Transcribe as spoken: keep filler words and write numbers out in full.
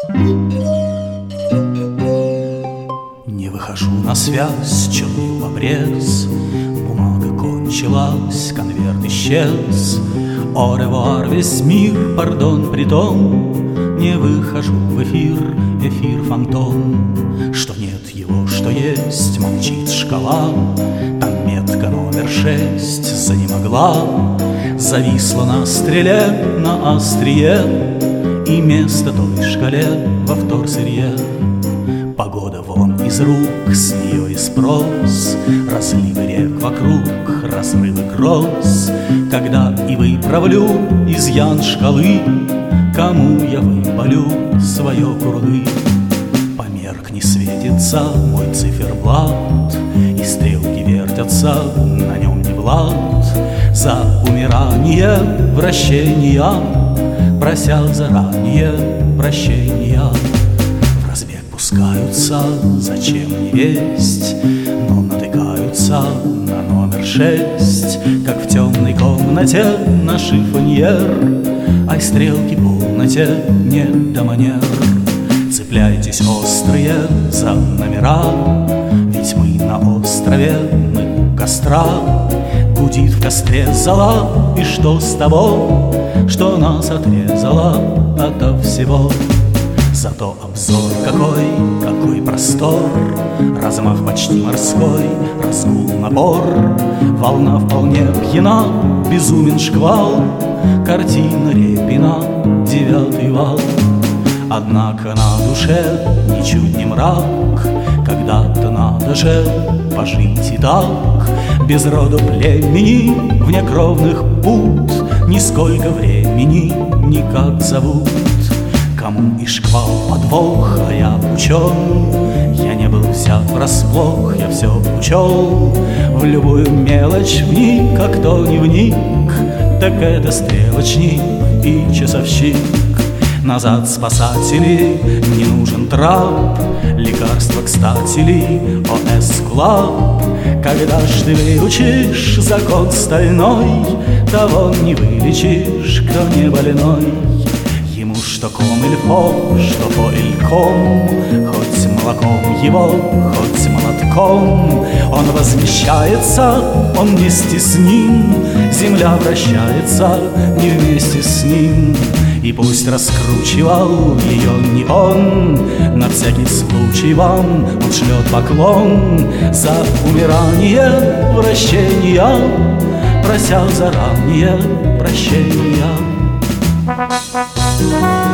Не выхожу на связь, чернил в обрез, бумага кончилась, конверт исчез. Au revoir, весь мир, пардон, притом не выхожу в эфир, эфир фантом. Что нет его, что есть, молчит шкала. Там метка номер шесть занемогла, зависла на стреле, на острие, и место той шкале во вторсырье. Погода вон из рук, с нее и спрос, разливы рек вокруг, разрывы гроз. Когда и выправлю изъян шкалы, кому я выпалю свое курлы? Померкни, светится мой циферблат, и стрелки вертятся, на нем не влад. За умирание вращения, прося заранее прощения. В разбег пускаются, зачем не весть, но натыкаются на номер шесть, как в темной комнате на шифоньер. Ай, стрелки полноте не до манер. Цепляйтесь, острые, за номера, ведь мы на острове, мы у костра. Гудит в костре зола, и что с того, что нас отрезало ото всего? Зато обзор какой, какой простор, размах почти морской, разгул напор. Волна вполне пьяна, безумен шквал, картина Репина, девятый вал. Однако на душе ничуть не мрак, когда-то надо же пожить и так, без рода племени, вне кровных пут, нисколько времени никак зовут. Кому и шквал подвох, а я учен, я не был взят врасплох, я все учел. В любую мелочь вник, а кто не вник, так это стрелочник и часовщик. Назад, спасатели, не нужен трап, лекарство, кстати ли, о эс Club. Когда ж ты выучишь закон стальной, того не вылечишь, кто не больной. Ему что ком или фо, что фо или ком, хоть молоком его, хоть молотком. Он возмещается, он вместе с ним, земля вращается не вместе с ним. И пусть раскручивал ее не он, на всякий случай вам он шлет поклон за умирание вращения, прося заранее прощения.